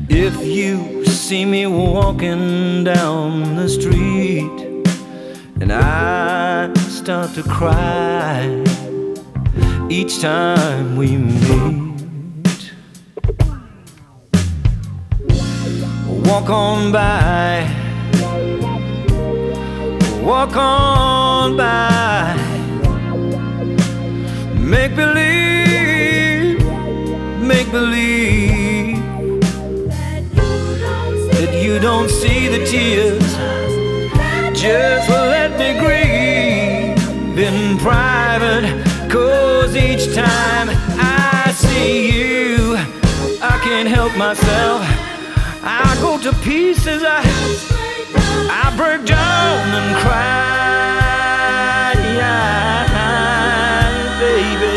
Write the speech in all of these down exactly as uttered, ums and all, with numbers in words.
If you see me walking down the street and I start to cry each time we meet, walk on by, walk on by, make believe, make believe that you don't see the tears. Just let me grieve in private, 'cause each time I see you, I can't help myself. I go to pieces, I, I break down and cry, baby.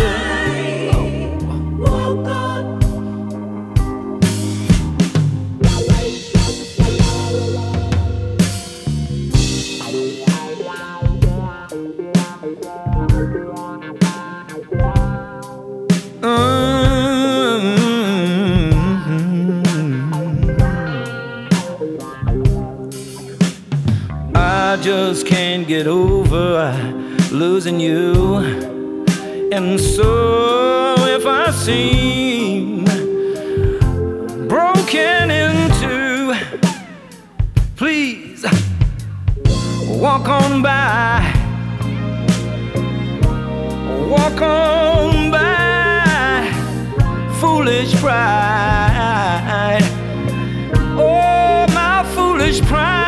I just can't get over losing you, and so if I seem broken into, please walk on by, walk on by, foolish pride, oh my foolish pride.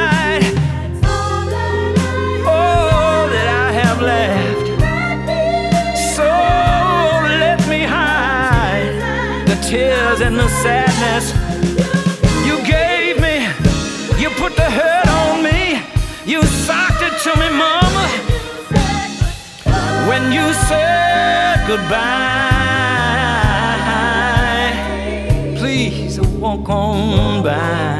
Tears and the sadness you gave me, you put the hurt on me, you socked it to me, mama, when you said goodbye. Please walk on by.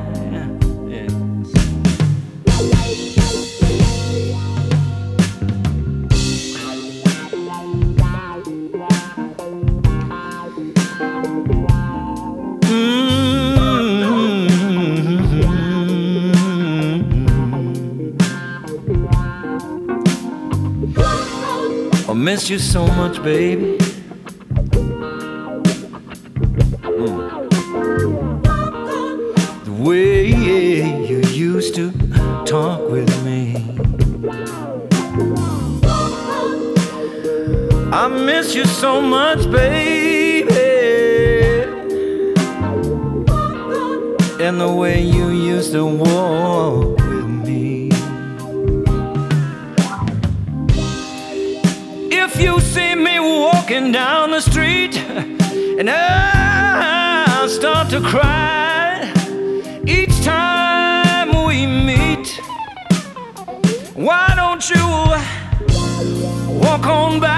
I miss you so much, baby. Mm. The way you used to talk with me, I miss you so much, baby. And the way you used to walk with me. If you see me walking down the street and I start to cry each time we meet, why don't you walk on by,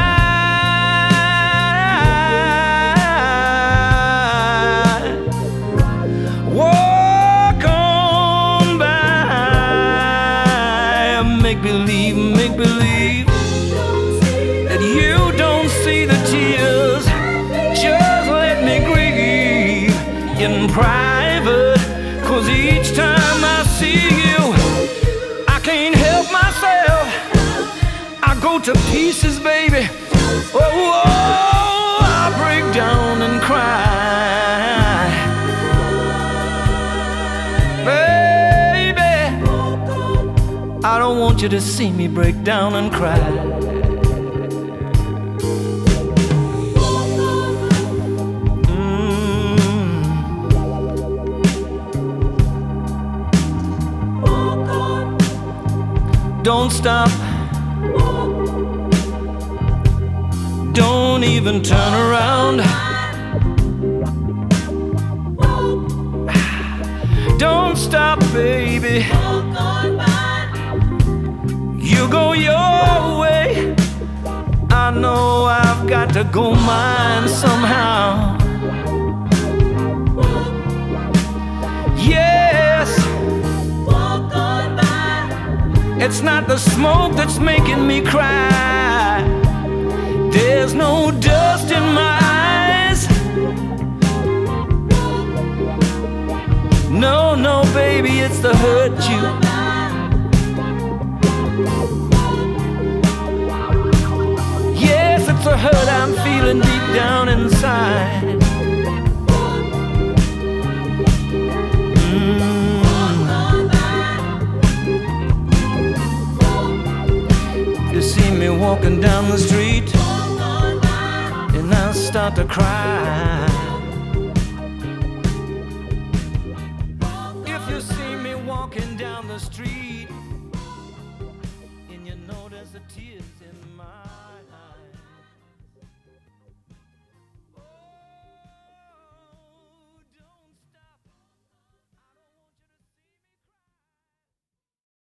walk on by, make believe, make believe you don't see the tears. Just let me grieve in private, 'cause each time I see you, I can't help myself. I go to pieces, baby. Oh, oh, I break down and cry, baby. I don't want you to see me break down and cry. Don't stop, don't even turn around, don't stop, baby. You go your way, I know I've got to go mine somehow. Yes, it's not the smoke that's making me cry. There's no dust in my eyes. baby, it's to hurt you. Yes, it's a hurt I'm feeling deep down inside. Me walking down the street and I start to cry. If you see me walking down the street and you notice the tears in my eyes.